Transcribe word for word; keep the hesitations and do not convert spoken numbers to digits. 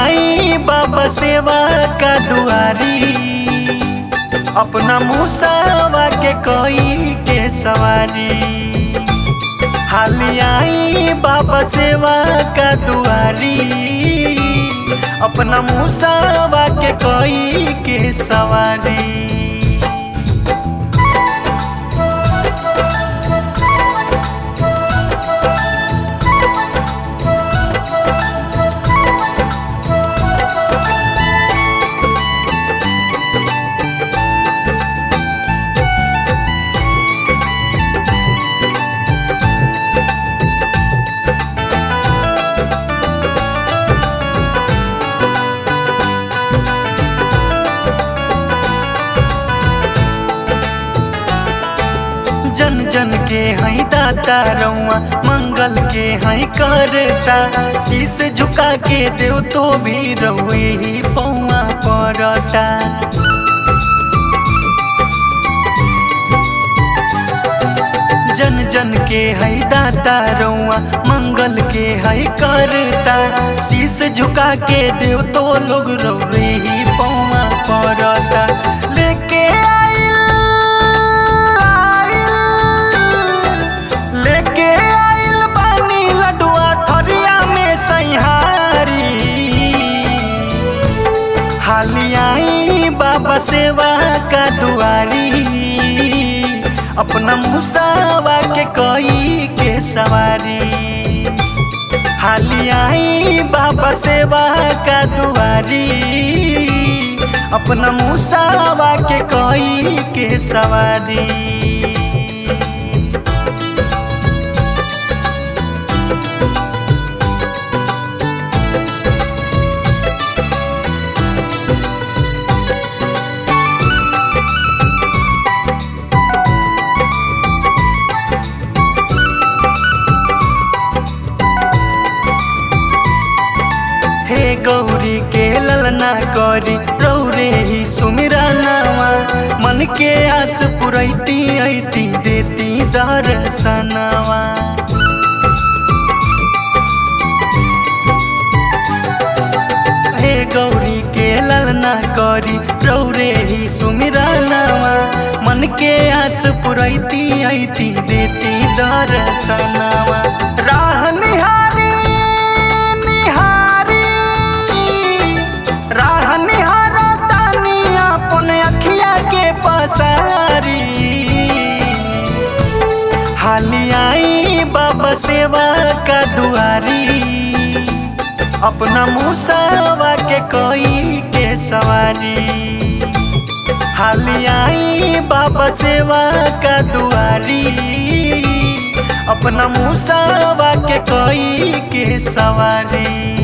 आई बाबा सेवा का दुआरी, अपना मूसावा के कोई के सवारी। हाली आई बाबा सेवा का दुआरी, अपना मूसावा के कोई के सवारी। जन जन के हई दाता रउआ, मंगल के हई करता। शीश झुका के देव तो भी रउए ही पौआ पड़ता। जन जन के हई दाता रउआ, मंगल के हई करता। शीश झुका के देव तो लोग रउए ही पौआ पड़ता। लेके हाली आई बाबा सेवा का दुआरी, अपना मूसावा के कोई के सवारी। हाली आई बाबा सेवा का दुआरी, अपना मूसावा के कोई के सवारी। हे गौरी के ललना करी रौरे ही सुमिरा नावा। मन के आस पुरैती ऐती देती दर्शनवा। हे गौरी के ललना करी रौरे ही सुमिरा नावा। मन के आस पुरैती ऐती देती दर्शनवा। राह निहारी राह निहारा तानिया पुने अखिया के पसारी। हाली आई बाबा सेवा का दुआरी, अपना मूसावा के कोई के सवारी। हाली आई बाबा सेवा का दुआरी, अपना मूसावा के कोई के सवारी।